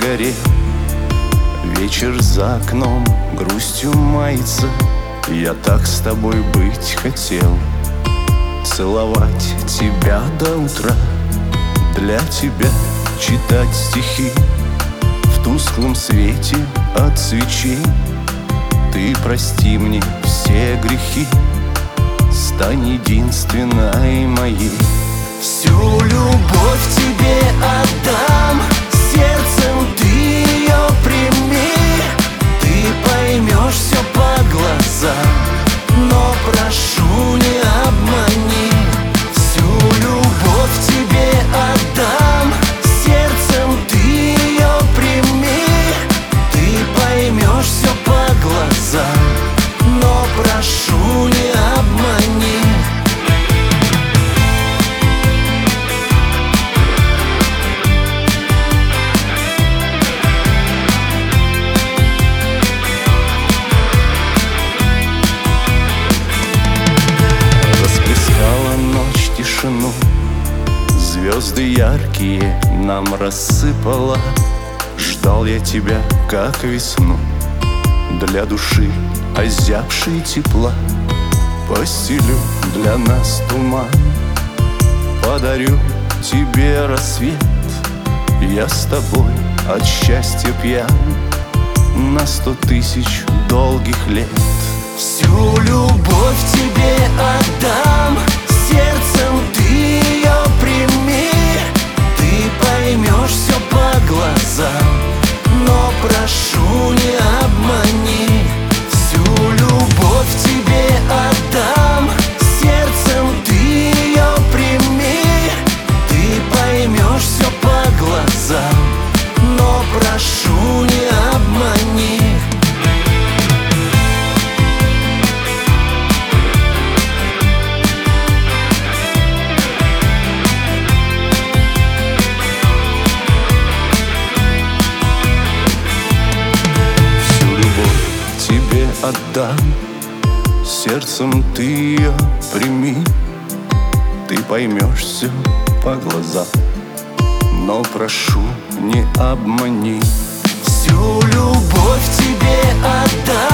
сгорел. Вечер за окном грустью мается. Я так с тобой быть хотел. Целовать тебя до утра, для тебя читать стихи в тусклом свете от свечей. Ты прости мне все грехи, стань единственной моей. Всю любовь тебе отдам, сердцем ты ее прими. Ты поймешь все по глазам, но прошу, не обмани. Всю любовь тебе отдам, сердцем ты ее прими. Ты поймешь все по глазам, но прошу, не обмани. Тишину, звезды яркие нам рассыпала. Ждал я тебя, как весну, для души озябшей тепла. Постелю для нас туман, подарю тебе рассвет. Я с тобой от счастья пьян на 100 тысяч долгих лет. Всю любовь тебе отдам, сердцем ты ее прими. Ты поймешь все по глазам, но прошу, не обмани. Всю любовь тебе отдам, сердцем ты ее прими. Ты поймешь все по глазам, но прошу, не обмани. Отдам, сердцем ты ее прими. Ты поймешь все по глазам, но прошу, не обмани. Всю любовь тебе отдам.